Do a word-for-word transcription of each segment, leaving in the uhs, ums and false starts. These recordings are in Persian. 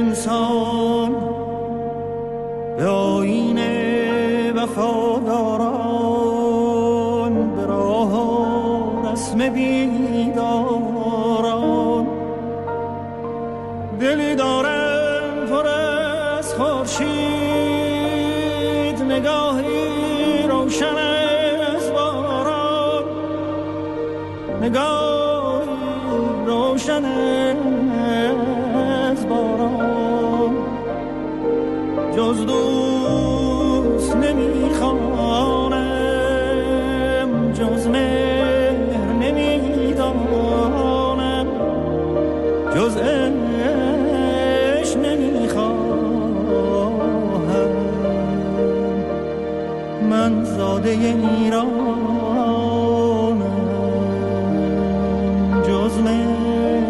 انسان به آیین وفاداران، به راه و رسم بیداران. دلی دارم پر از خورشید، نگاهی روشن از باران، نگاهی روشن از باران. جز دوست نمیخوانم، جز مهر نمیدانم، جز عشق نمیخواهم. من زاده ایرانم، جز مهر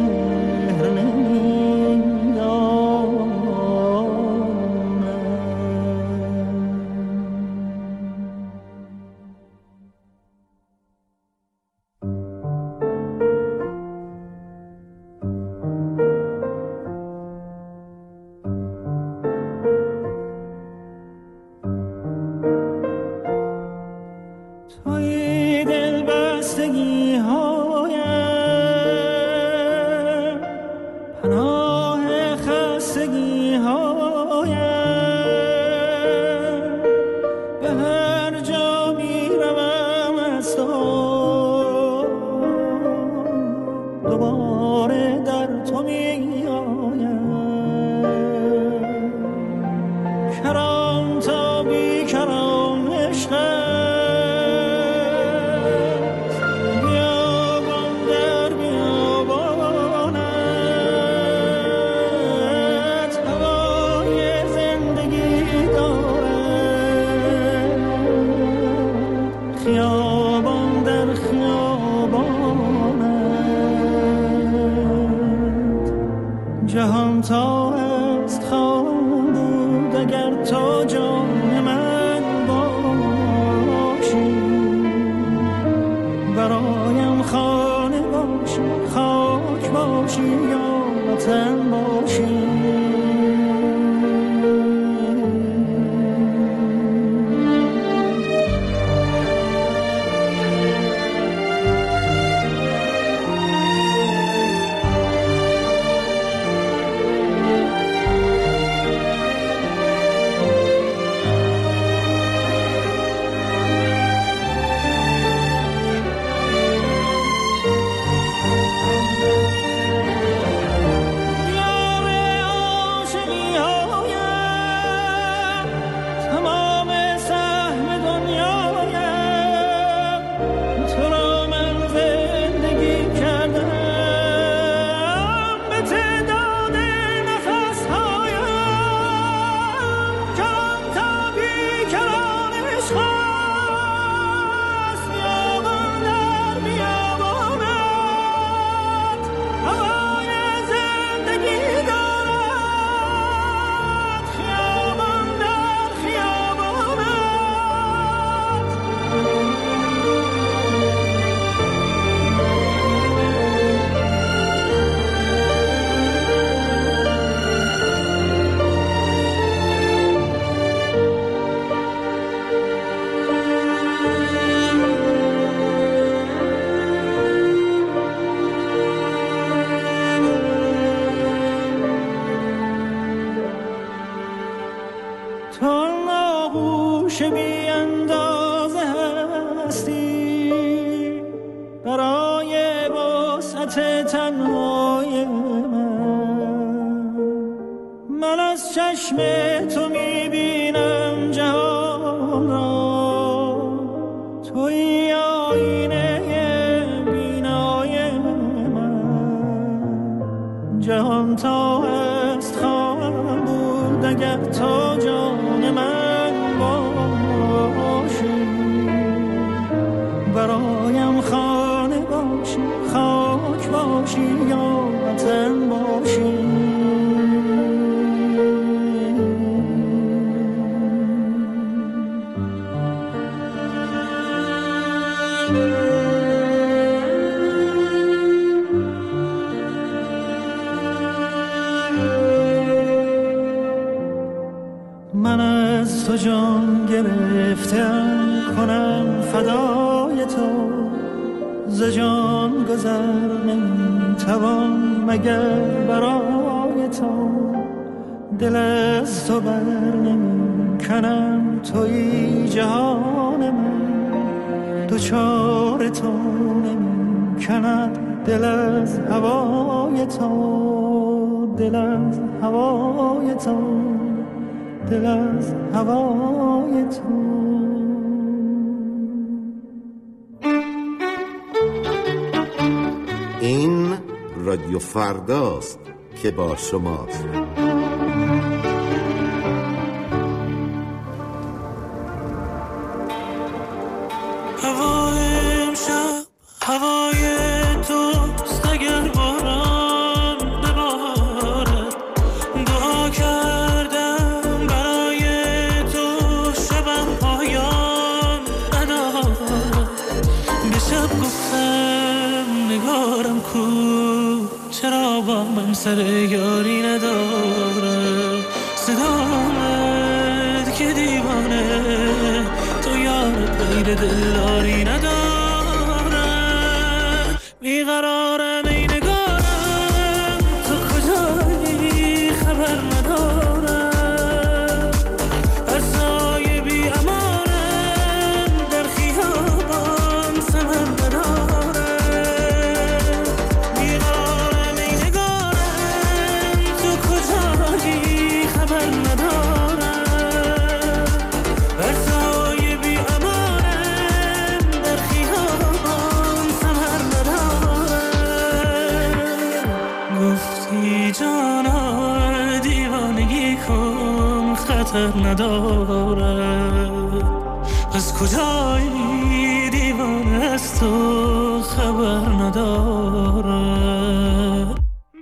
جهان تا است خواهم بود اگر تو جان من باشی، برایم خانه باشی، خاک باشی یا وطن باشی. چشم تو میبینم جهان را، توی آینه بینای من. جهان تا است خواهم بود اگر تو جان من باشی، برایم خانه باشی، خاک باشی یا وطن باشی. تو جان گرفتم کنم فدای تو ز جان گذر نمی توان مگر برای تو دل از تو بر نمی کنم توی جهان من دوچار تو نمی کند دل از هوای تو دل از هوای تو دل از هوای تو. این رادیو فرداست که با شماست. هوای امشب هوای توست اگر باران ببارد دعا کردم برای تو شبم پایان ندارد به شب گفتم نگارم کو چرا با من سر یاری نداره صدامت که دیوانه تو یارت غیر دلداری نداره بیقرارم ای نگارم تو کجایی خبر ندارم هر سایه بی امانم در خیابان سمن نداره بیقرارم ای نگارم تو کجایی خبر ندارم هر سایه بی امانم در خیابان سمر ندارم گفتی جانا دیوانگی کن خطر ندارد از کجایی دیوانه از تو خبر ندارد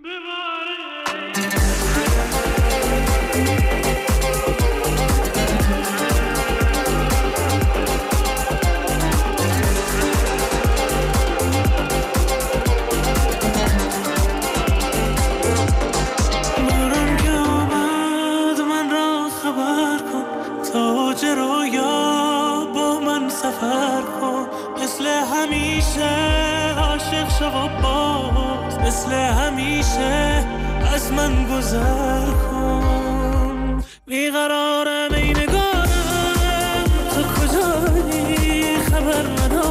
باران که آمد من را خبر کن تاج رویا با من سفر کن مثل همیشه عاشق شو و باز مثل همیشه از من گذر کن بیقرارم ای نگارم تو کجایی خبر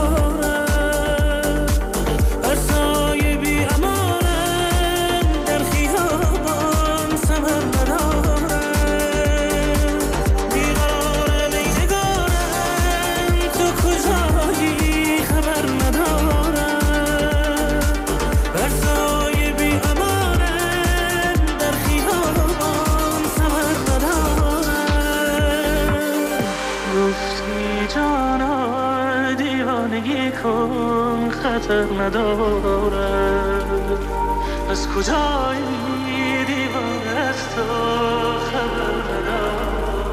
ندارم هر سایه بی امانم در خیابان سمر ندارم بیقرارم ای نگارم تو کجایی خبر ندارم هر سایه بی امانم در خیابان سمر ندارم گفتی جانا دیوانگی کن خطر ندارد از کجایی دیوانه از تو خبر ندارد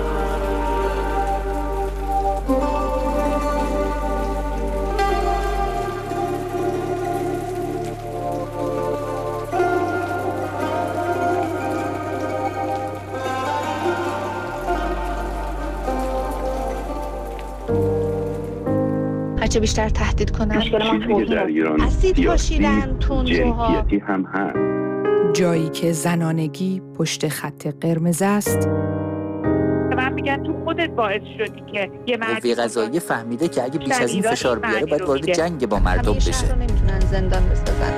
هرچه بیشتر تهدید کنن مشکل من توضیح اسید پاشیدن تندروها جنسیتی هم هست. جایی که زنانگی پشت خط قرمز است. من میگن تو خودت باعث شدی که یه مرد قوه قضاییه فهمیده که اگه بیش از این شنیداش فشار بیاره باید وارد میگه. جنگ با مردم همه شهر بشه. رو نمیتونن زندان بسازن.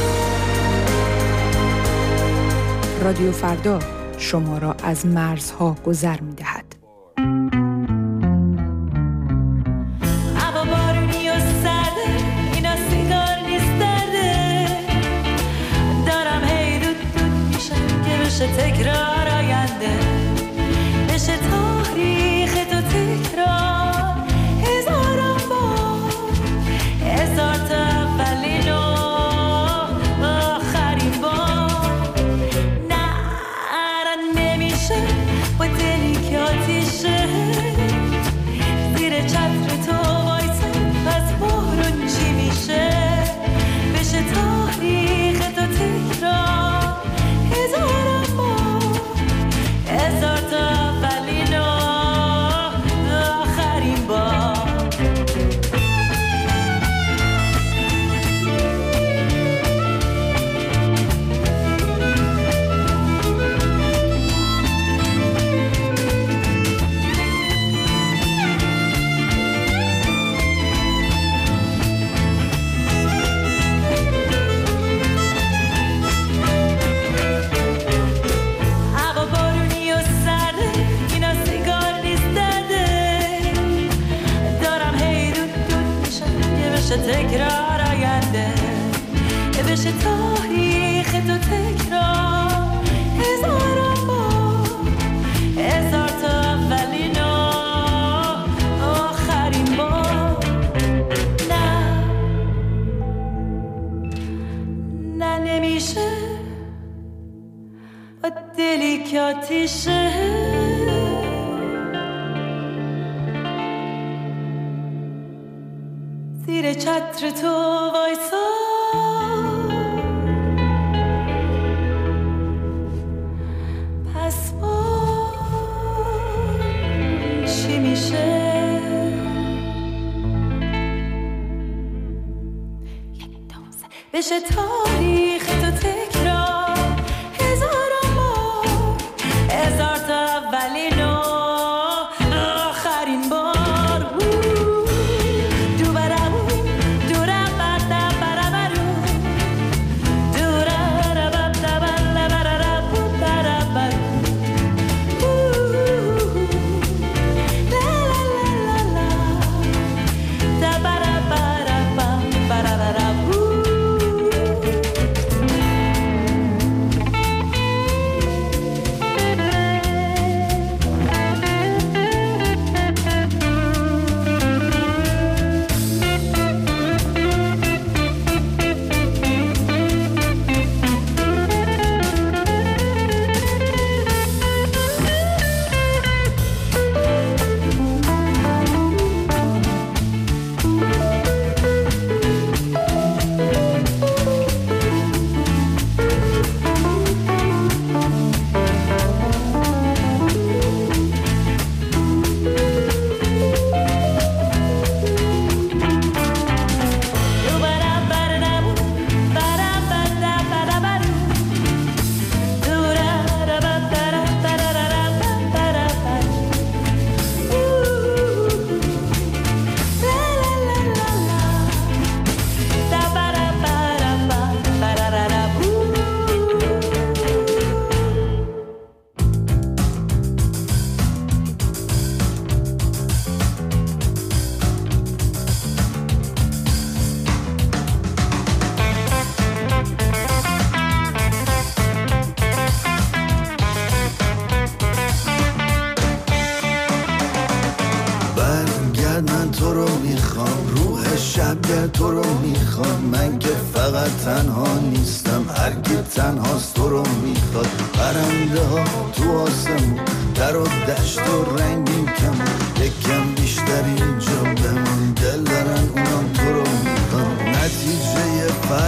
رادیو فردا شما را از مرزها گذر می‌دهد. هوا بارونی و سرده اینا سیگار نیست درده دارم هی دود دود میشم که بشه تکرار آینده بشه تاریخ تو تکرار هزاران بار هزار تا اولین و آخرین بار نه الان نمیشه با دلی که آتیشه زیر چتر تو وایسه پس بارون چی میشه بشه تاریخ تو تکرار هزاران بار هزار تا اولین و تکرار آینده بشه تاریخ تو تکرار هزاران بار هزار تا اولین و آخرین بار نه نه نمیشه با دلی که آتیشه زیر چتر تو وایسا پس با چی میشه بشه تاریخ تو تکرار هزاران بار هزار تا اولین و آخرین بار تو رو میخوام من که فقط تنها نیستم هر کی تنهاست تو رو میخواد پرنده ها تو آسمون در و دشت و رنگین کمون یکم بیشتر اینجا بمون دل دارن اونم تو رو میخواد نتیجه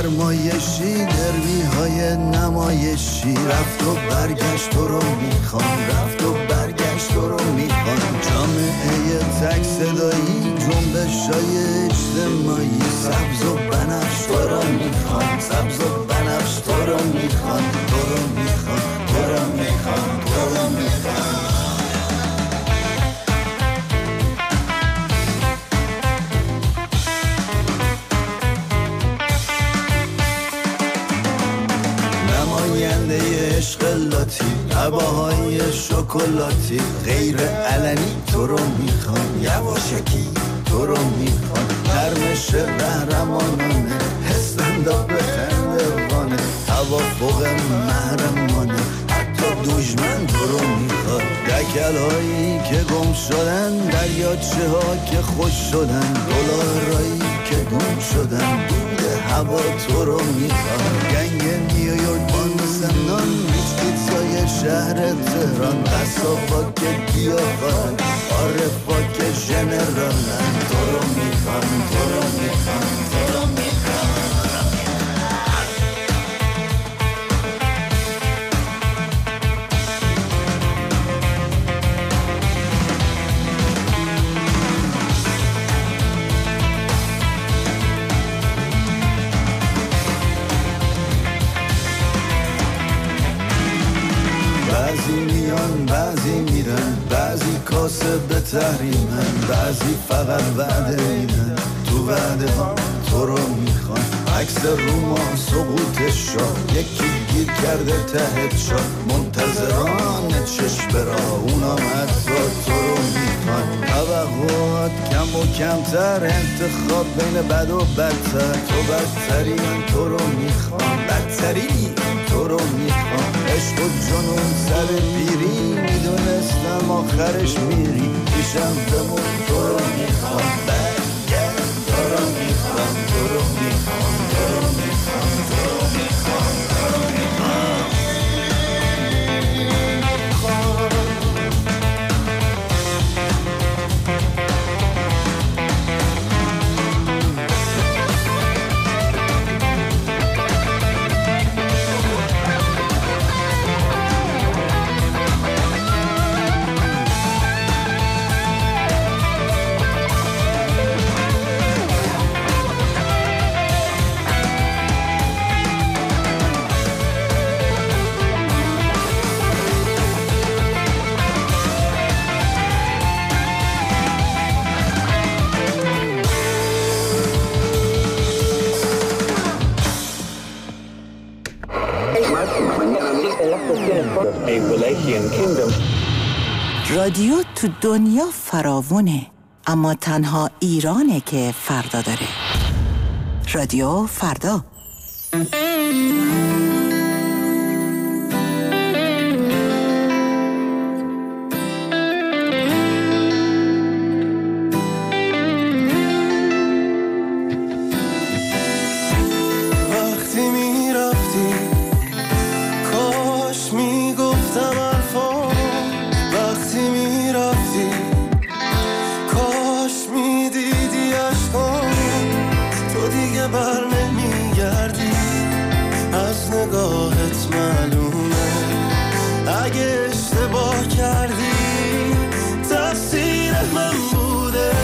فرمایشی دروی های نمایشی رفت و برگشت تو رو میخوام رفت و برگشت تو رو میخوام جامعه تک صدایی جنبش های اجتماعی سبز و بنفش تو رو میخوام سبز و بنفش تو رو میخوام تو رو میخوام تو رو میخوام تو رو میخوام نماینده عشق لاتی عباهای شکلاتی غیر علنی تو رو میخوام یواشکی تو رو میخوام نرمش قهرمانانه هستندا به خندوانه توافق محرمانه حتی دشمن تو رو میخواد دکل هایی که گم شدن دریاچه ها که خوش شدن دلارایی که گم شدن دود هوا تو رو میخواد گنگ نیویورک بان سنان ریچ پیتزای شهر تهران قصابا که گیاهان عارفا که ژنرالن تو رو میخوام تو رو میخوام تو رو میخوام بعضی میان بعضی میرن بعضی کاسه به تحریمن بعضی فقط وعده میدن تو وعده ها تو رو میخوان عکس روما سقوطش شا یکی گیر کرده تحت شا منتظران چشم برا اونام حتی تو رو میخوان توقع میاد کم و کمتر انتخاب بین بد و بدتر. تو بدتری من تو رو میخوام، بدتری تو رو میخوام. عشق و جنون سر پیری میدونستم آخرش میری. پیشم بمون تو رو میخوام، برگرد تو رو میخوام، تو رو میخوام، تو رو میخوام، تو رو میخوام، تو رو میخوام. رادیو تو دنیا فراوونه، اما تنها ایرانه که فردا داره. رادیو فردا. وقتی میرفتی کاش میگفتم حرفام، وقتی میرفتی کاش میدیدی عشقام. تو دیگه بر نمیگردی، از نگاهت معلومه. اگه اشتباه کردی تقصیر من بوده.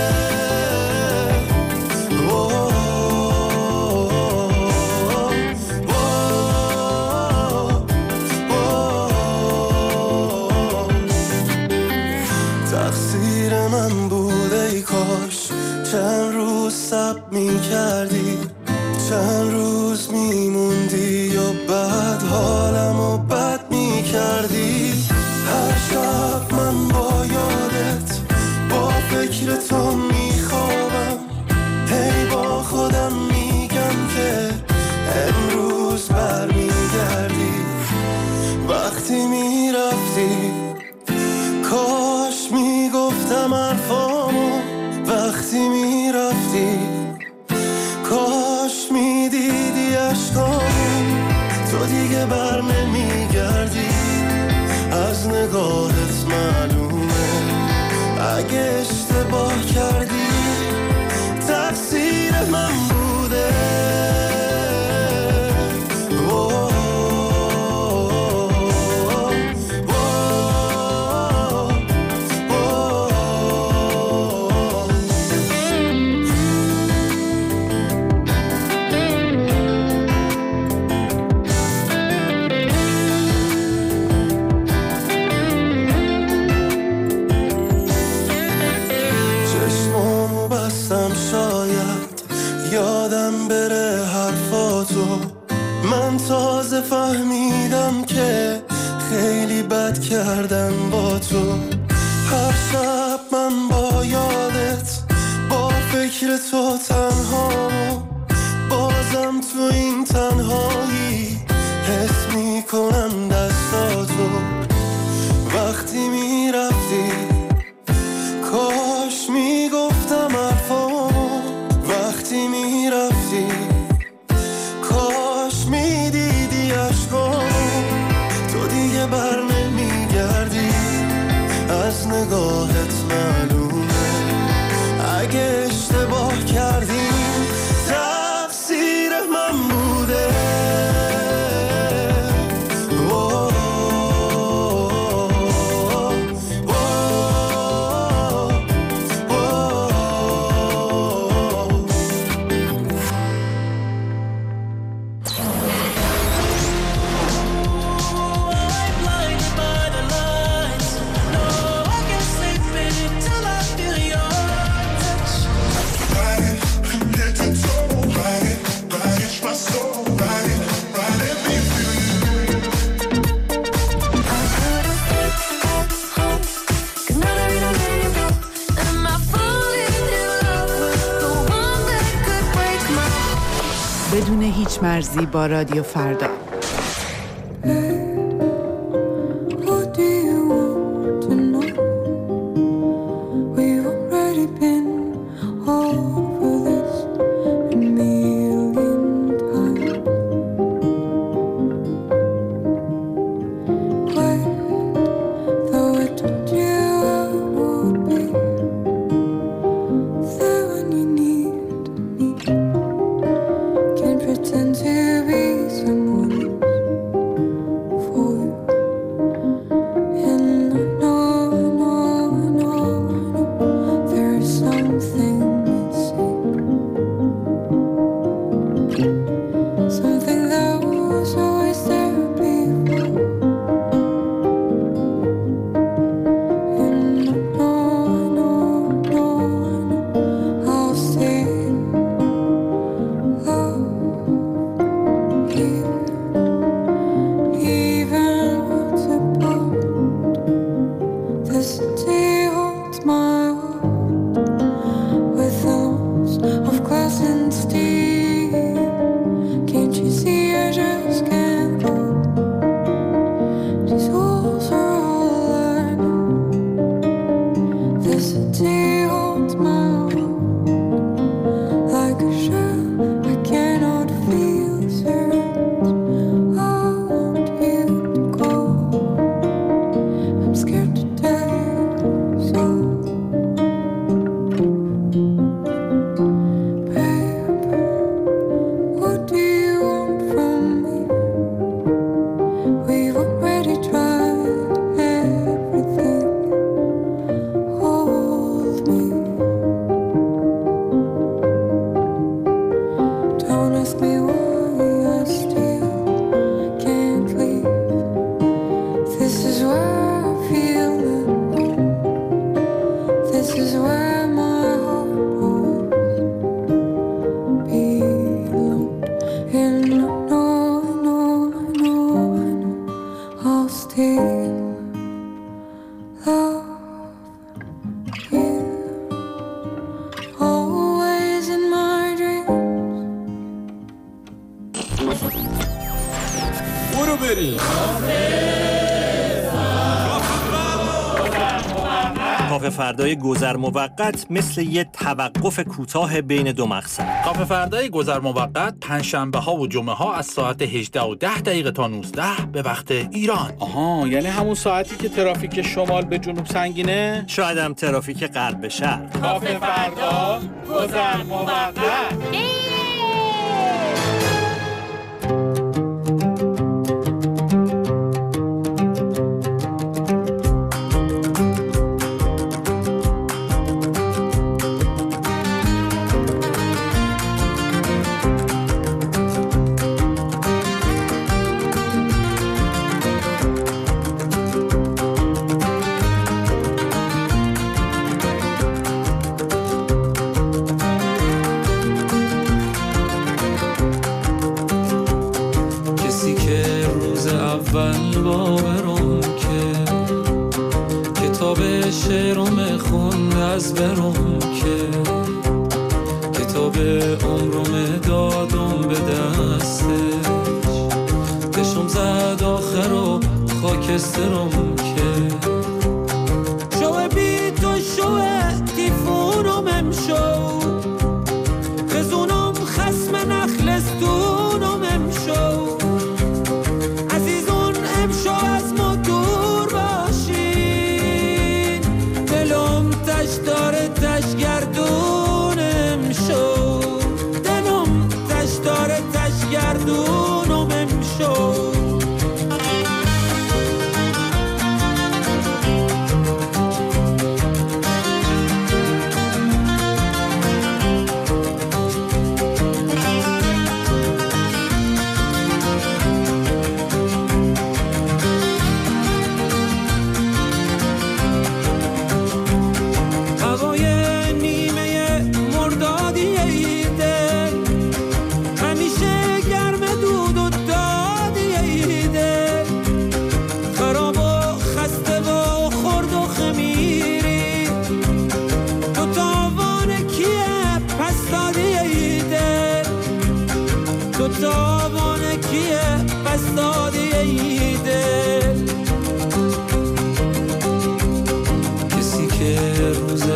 تقصیر من بوده. ای کاش چند روز صبر میکردی، چند روز میموندی و بعد حالمو بد میکردی. هر شب من با یادت با فکر تو میخوابم. هی با خودم میگم که امروز برمیگردی. وقتی میرفتی کاش میگفتم حرفامو، وقتی میرفتی کاش میدیدی عشقامو. تو دیگه بر نمیگردی، از نگاهت معلومه. اگه اشتباه کردی تقصیر من بوده. من تازه فهمیدم که خیلی بد کردم با تو. هر شب من با یادت با فکر تو تنهامو، بازم تو این تنهایی حس میکنم دستاتو. وقتی میرفتی کاش میگفتم حرفامو، وقتی میرفتی کاش میدیدی عشقامو. تو دیگه بر نمیگردی، از نگاهت معلومه. اگه اشتباه کردی تقصیر من بوده. Blinded by the lights, no, I can't sleep. بدون هیچ مرزی با رادیو فردا. کافه فردای گذر موقت مثل یه توقف کوتاه بین دو مقصد. کافه فردای گذر موقت پنجشنبه ها و جمعه ها از ساعت هجده و ده دقیقه تا نوزده به وقت ایران. آها، یعنی همون ساعتی که ترافیک شمال به جنوب سنگینه؟ شاید هم ترافیک غرب به شرق. کافه فردا گذر موقت.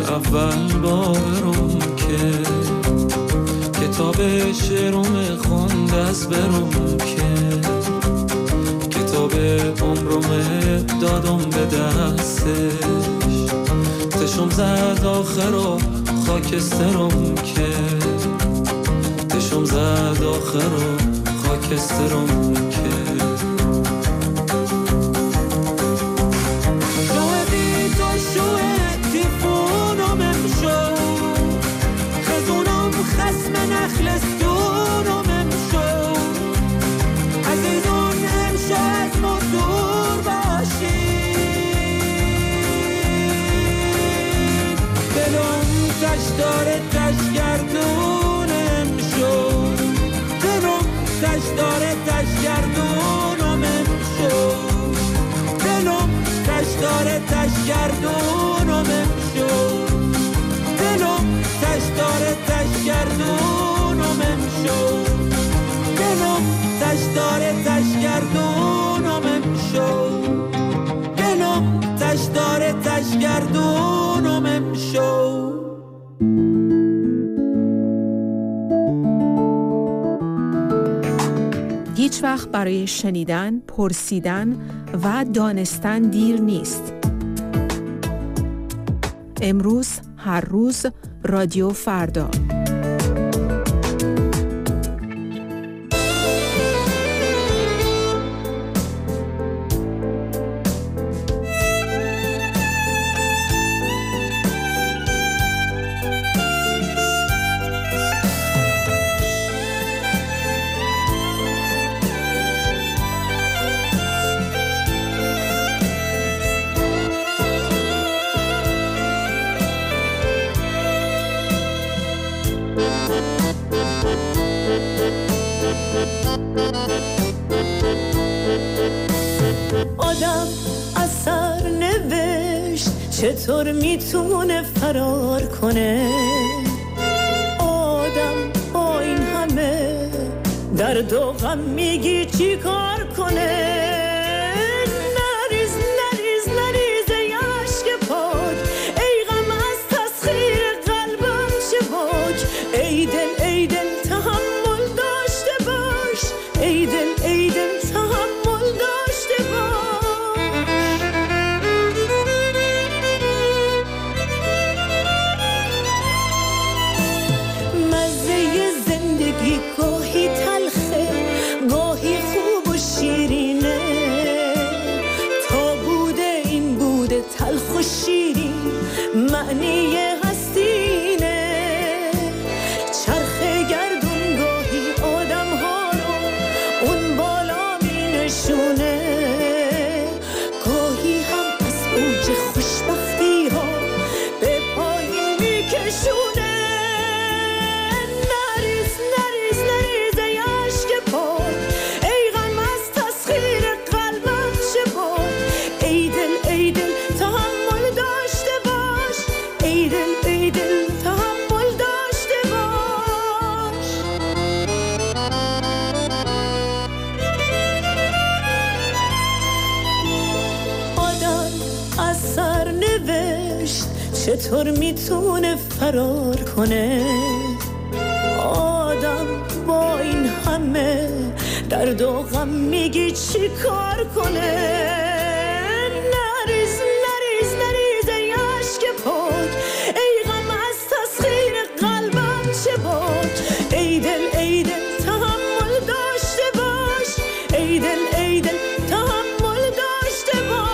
اول بارم که کتاب شعرم خوند از برم که کتاب عمرم دادم به دستش تشم زد آخر و خاکسترم که تشم زد آخر و خاکسترم که شاهدی تو شوه تیفونم امشو خزونم خسم نخلستونم امشو عزیزون امشو از ما دور باشی دلم تش داره تش گردون امشو دلم تش داره تش گردونم امشو دلم تش داره تش گردونم امشو دلم تش داره تش گردونم امشو دلم تش داره تش گردونم امشو دلم تش داره تش گردونم امشو. هیچ وقت برای شنیدن، پرسیدن و دانستن دیر نیست. امروز، هر روز، رادیو فردا. آدم اثر نوشت چطور میتونه فرار کنه آدم با این همه درد و غم میگی چی کار کنه نریز نریز نریز یاشک پاک ای غم از تسخیر قلبم چه باک ای دل ای دل تحمل داشته باش ای دل ای دل تحمل داشته باش مزه زندگی گاهی تلخه گاهی خوب و شیرینه تا بوده این بوده تلخ و شیرین معنی هستینه چرخه گردون گاهی آدم ها رو اون بالا می نشونه گاهی هم از اوج خوشبختی ها به پایین می کشونه نریز نریز نریز یاشک پاک ای غم از تسخیر قلبم چه باک ای دل ای دل تحمل داشته باش ای دل ای دل تحمل داشته باش آدم از سر نوشت چطور میتونه فرار کنه آدم با این همه درد و غم میگی چی کار کنه نریز نریز نریز یاشک پاک ای غم از تسخیر قلبم چه باک ای دل ای دل تحمل داشته باش ای دل ای دل تحمل داشته باش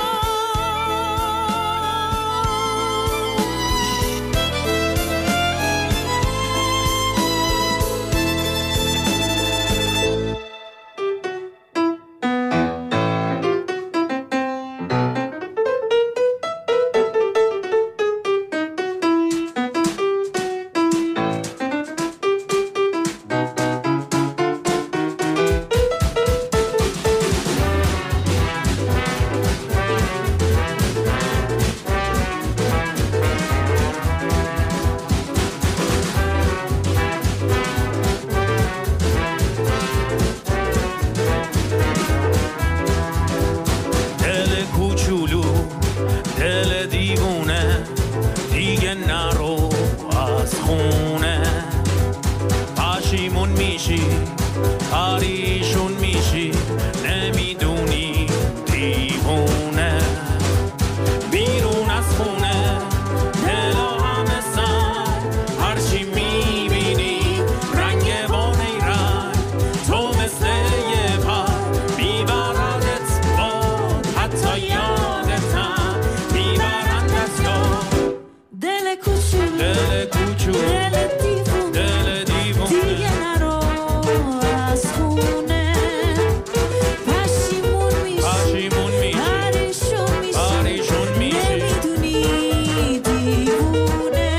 کوچولو دل دیوونه دل دیوونه دیگه نرو از خونه پشیمون میشی پشیمون میشی پریشون میشی پریشون میشی نمیدونی دیوونه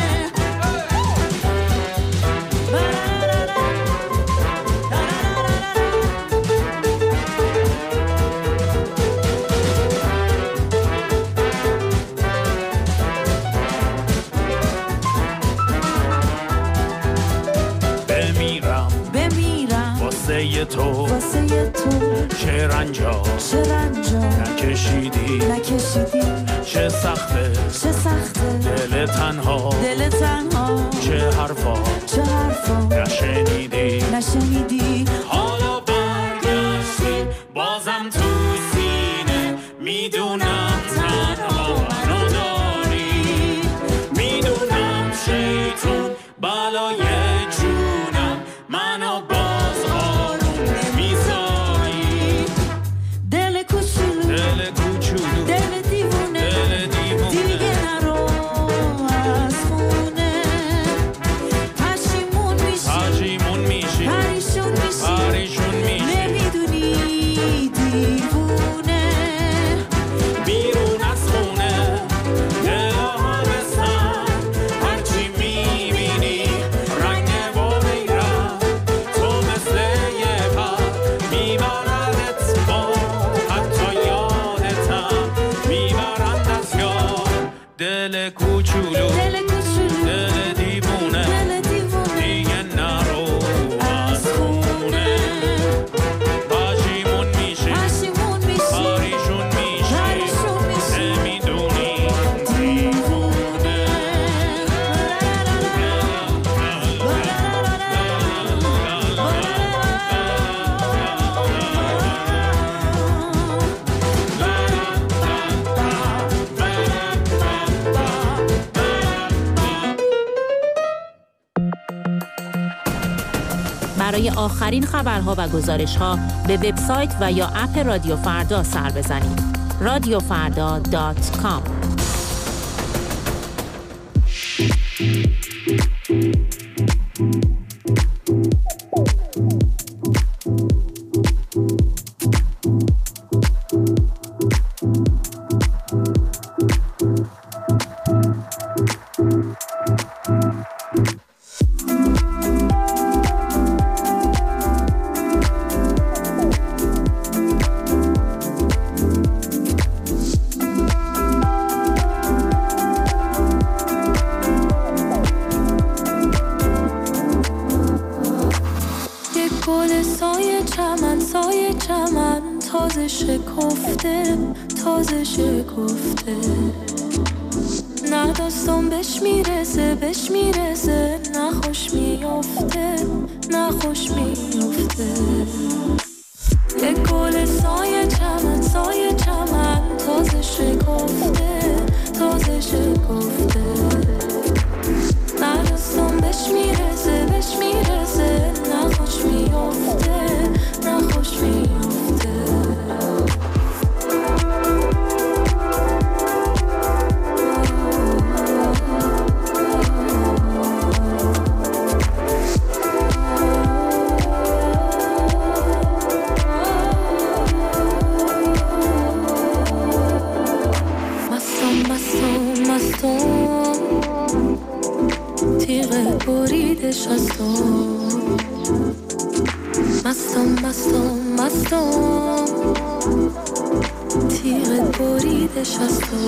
تو واسه تو چه رنجا چه رنجا نکشیدی نکشیدی چه سخته چه سخته دل تنها دل تنها چه حرفا چه حرفا نشنیدی نشنیدی حالا برگشتی بازم تو سینه میدونم تنها منو داری میدونم شیطون بالای جونم منو باز دل کوچولو دل کوچولو دل دیوونه دل دیوونه دیگه نرو از خونه پشیمون میشی پشیمون میشی پریشون میشی پریشون میشی نمیدونی دیوونه برای آخرین خبرها و گزارش‌ها به وبسایت و یا اپ رادیو فردا سر بزنید. رادیو فردا دات کام. تازه شکفته تازه شکفته نه داستان بهش میرسه بهش میرسه نه خوش میافته نه خوش میافته یک گل سایه چمن سایه چمن تازه شکفته تازه شکفته نه داستان بهش میرسه بهش میرسه نه خوش میافته نه خوش میافته تیغ بریدش از تو مستم مستم مستم تیغ بریدش از تو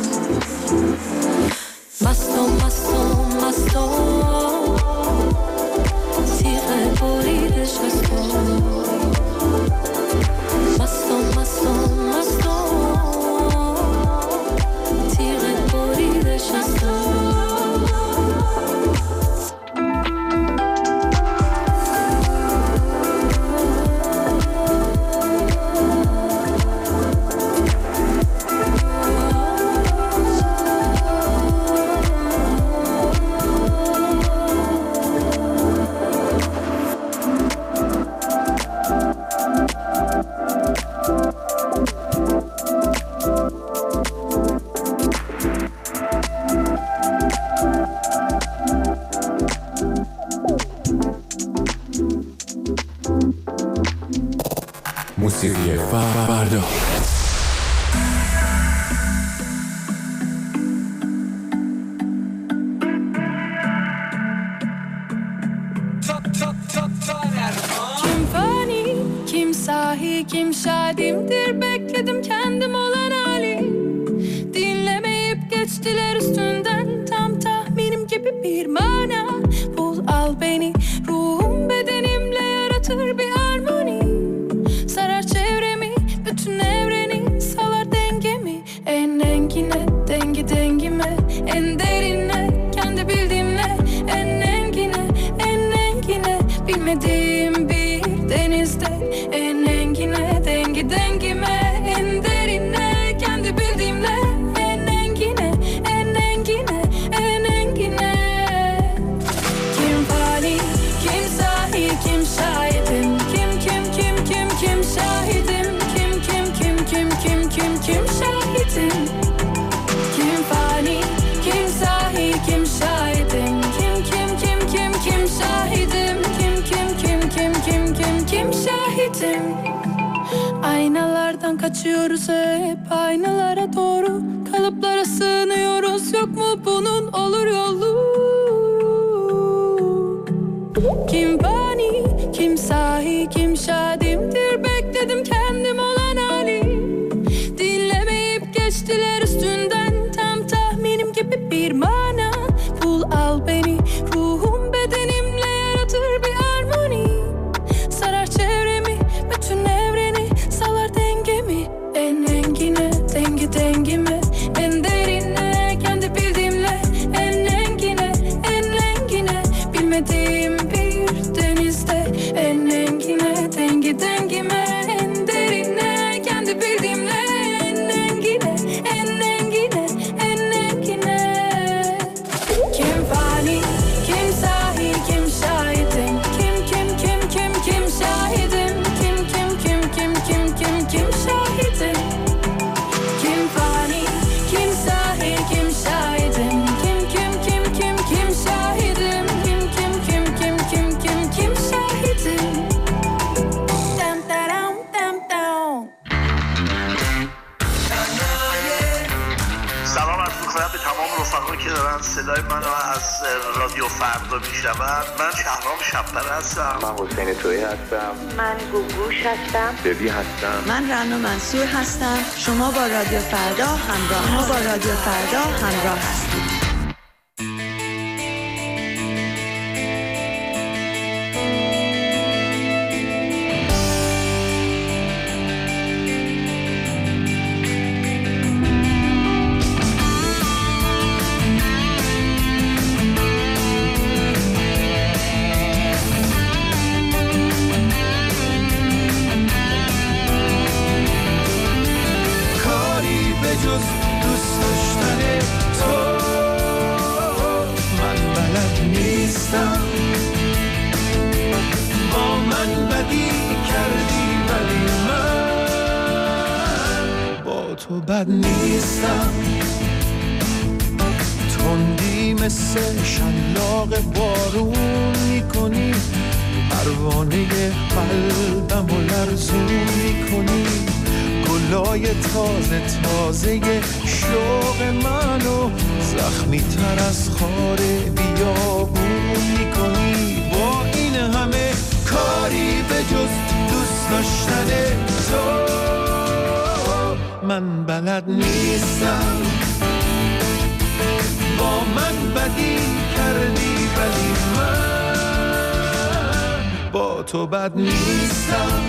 مستم مستم مستم تیغ بریدش از تو مستم مستم مستم تیغ بریدش از تو şahidimdir. Bekledim kendim olan hali, dinlemeyip geçtiler üstünden. Tam tahminim gibi bir mana. Bul al beni, ruhum bedenimle yaratır bir harmoni. Sarar çevremi, bütün evreni, salar dengemi. En engine, dengi dengime, en derine, kendi bildiğimle. En engine, en engine, bilmediğim bir denizde. En engine, dengi dengime, en derine, kendi bildiğimle. En engine, en engine, en engine. Kim fani, kim sahi, kim şahidim? Kim, kim, kim, kim, kim şahidim? Kim, kim, kim, kim, kim, kim, kim şahidim? Kim fani, kim sahi, kim şahidim? Kim, kim, kim, kim, kim şahidim? Kim, kim, kim, kim, kim, kim, kim şahidim? Aynalardan kaçıyoruz hep, aynalara doğru, kalıplara sığınıyoruz. Yok mu bunun olur yolu? Kim fani, kim sahi, kim şahidimdir. Bekledim kendim olan hali, dinlemeyip geçtiler üstünden. Tam tahminim gibi bir mana. Bul al beni, ruhum bedenimle yaratır bir harmoni. Sarar çevremi, bütün evreni, salar dengemi. En engine, dengi dengime, en derine, kendi bildiğimle. En engine, en engine, bilmediğim bir denizde. En engine, dengi dengime, en derine, kendi bildiğimle. En engine, en engine, en engine. Kim fani, kim sahi, kim şahidim? Kim, kim, kim, kim, kim şahidim? Kim, kim, kim, kim, kim, kim, kim şahidim? Kim fani, kim sahi, kim şahidim? Kim, kim, kim, kim, kim şahidim? Kim, kim, kim, kim, kim, kim, kim şahidim? Dam daram, dam dam. سلام عرض می‌کنم به تمام رفقایی که دارن صدای منو از رادیو فردا میشنون. من شهرام شب‌پر هستم. من حسین تویی هستم. من گوگوش هستم. ببی هستم. من رنا منصور هستم. شما با رادیو فردا همراه شما با رادیو فردا همراه هستید. کاری به جز دوست داشتن تو من بلد نیستم. با من بدی کردی ولی من با تو بد نیستم. تندی مثل شلاق بارون میکنی، پروانه قلبم و لرزون میکنی. گلای تازه تازه شوق منو زخمی تر از خار بیابون میکنی. با این همه کاری به جز دوست داشتن تو من بلد نیستم. با من بدی کردی ولی من با تو بد نیستم.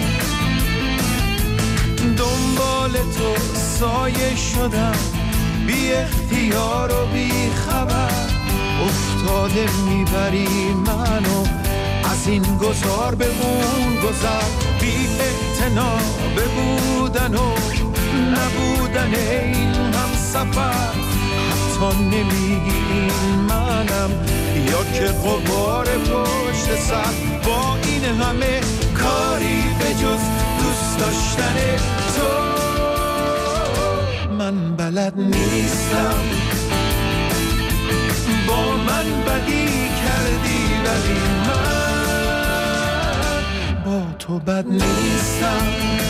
دنبال تو سایه شدم، بی اختیار و بی خبر افتاده میبری منو از این گذار به اون گذر. بی اعتنا به بودن و نبودن این هم سفر. حتی نمیگی این منم یا که غبار پشت سر. با این همه کاری به جز دوست داشتن تو من بلد نیستم. با من بدی کردی ولی من با تو بد نیستم.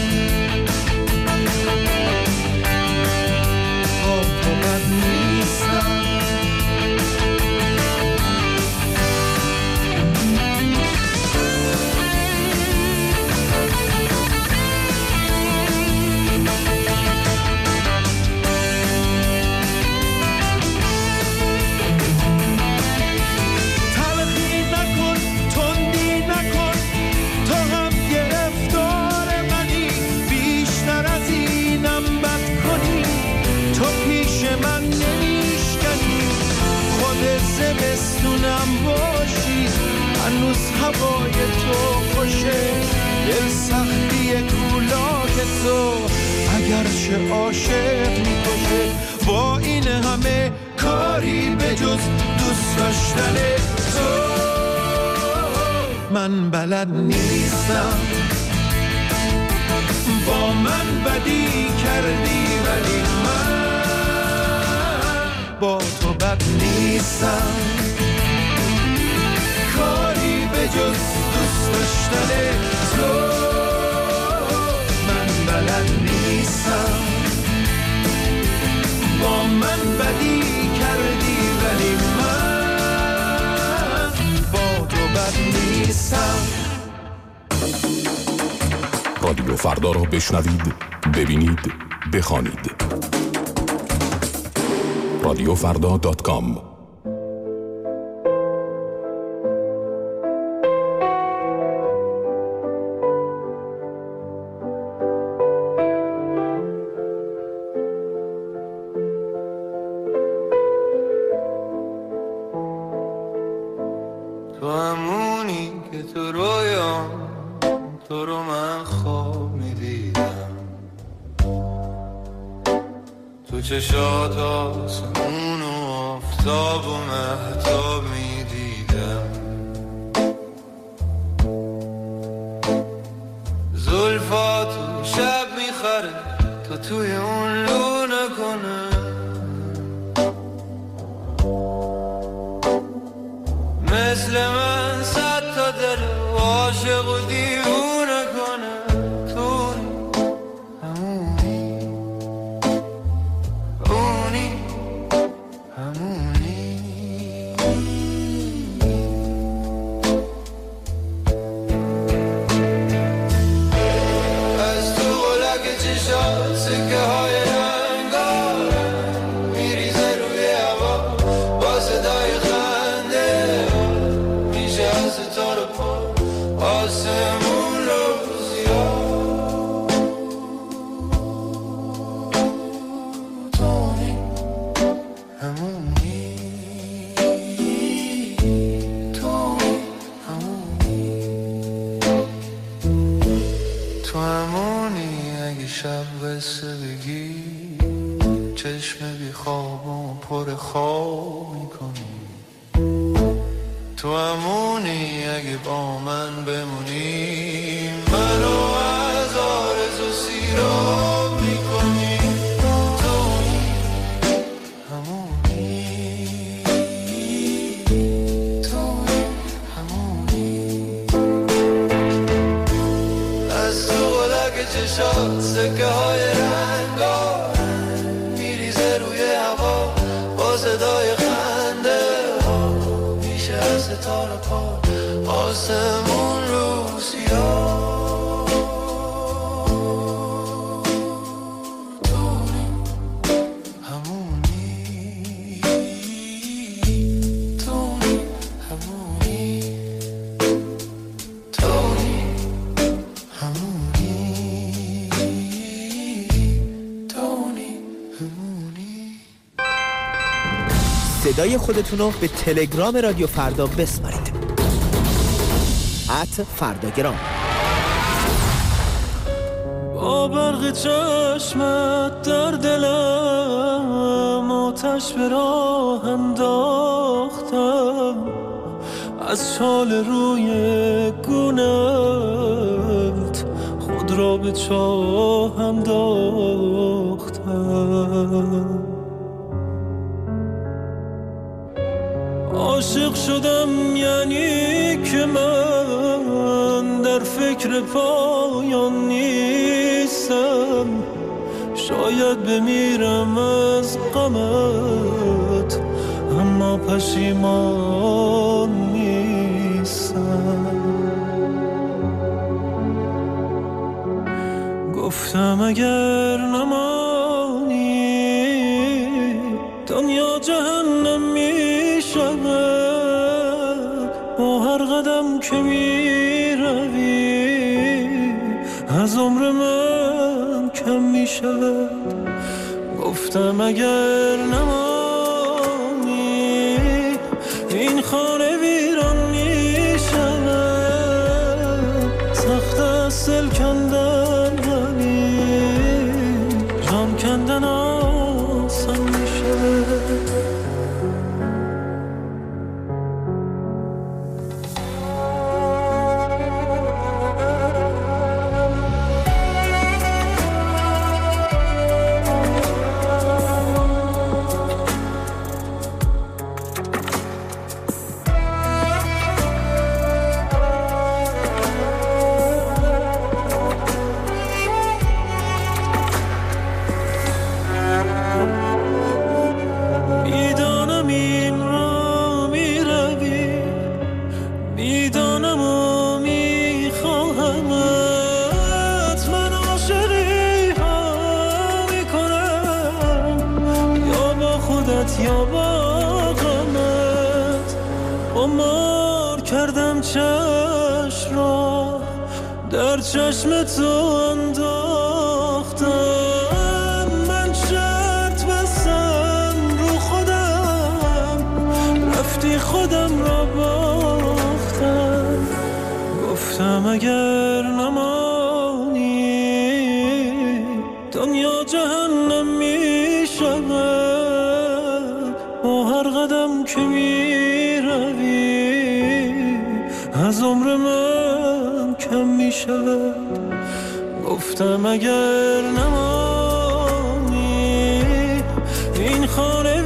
با تو بد نیستم. تابستونم باشی، هنوز هوای تو خوشه، دل سختی کولاک تو اگرچه عاشق میکشه. با این همه کاری به جز دوست داشتن تو من بلد نیستم. با من بدی کردی ولی من با تو بد نیستم. کاری به جز دوست داشتن تو من بلد نیستم. با من بدی کردی ولی من با تو بد نیستم. رادیو فردا را بشنوید، ببینید، بخوانید. رادیو فردا دات کام. تو همونی که تو رویام تو رو من خواب میدیدم، تو چشات آسمون و آفتاب و مهتاب میدیدم. زلفاتو شب میخره تا توی اون لونه کنه، مثل من صد تا دل عاشق و دیوونه کنه. تو همونی اونی همونی. از تو غلق چشات سکه های رنگار میریزه روی هوا با صدای خنده، میشه از ستاره پا آسمون رو زیاد. تونی همونی تونی همونی. تو همونی اگه شب قصه بگی چشم بی خواب و پر خواب میکنی. تو همونی اگه با من بمونی منو از آرزو سیراب میکنی. توی همونی توی همونی. از تو غلق چشات سکه های رنگار میریزه روی هوا با صدای خنده، ستاره پا آسمون رو سیاه. تونی همونی تونی همونی تونی همونی تونی همونی. صدای خودتون رو به تلگرام رادیو فردا بسپارید. ات فرداگرام. با برق چشمت در دلم آتش به راه انداختم، از چال روی گونت خود را به چاه انداختم. عاشق شدم یعنی که من در فکر پایان نیستم، شاید بمیرم از غمت اما پشیمان نیستم. گفتم اگر نمانی دنیا جهنم می شود، با هر قدم که می روی از عمر من کم می شود. گفتم اگر نمانی این خانه ویران می شود، سخت است دل کندن ولی جان کندن آسان می شود. یا با غمت قمار کردم چشم را در چشم تو انداختم، من شرط بستم رو خودم، رفتی خودم را باختم، گفتم اگر نمانی دنیا جهنم می شود، با هر قدم که می روی از عمر من کم می شود. گفتم اگر نمانی این خانه